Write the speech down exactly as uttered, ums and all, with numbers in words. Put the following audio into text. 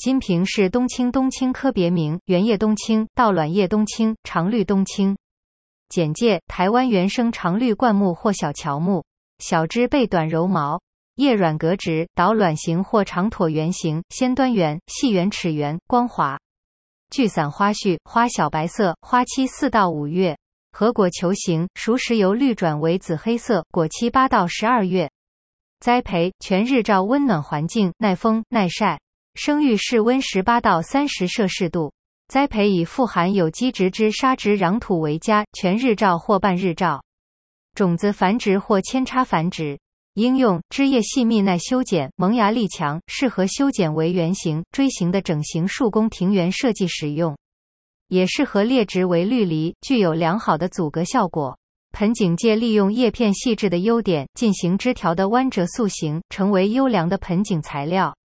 金平是冬青冬青科别名，圆叶冬青、倒卵叶冬青、常绿冬青。简介：台湾原生常绿灌木或小乔木，小枝背短柔毛，叶软格直，导卵形或长椭圆形，先端圆，细圆齿圆，光滑。聚散花序，花小白色，花期四到五月，核果球形，熟时由绿转为紫黑色，果期八到十二月。栽培：全日照温暖环境，耐风耐晒，生育室温十八到三十摄氏度。栽培以富含有机质之沙质壤土为佳，全日照或半日照。种子繁殖或扦插繁殖。应用：枝叶细密耐修剪，萌芽力强，适合修剪为圆形、锥形的整形树工庭园设计使用。也适合列植为绿篱，具有良好的阻隔效果。盆景介利用叶片细致的优点，进行枝条的弯折塑形，成为优良的盆景材料。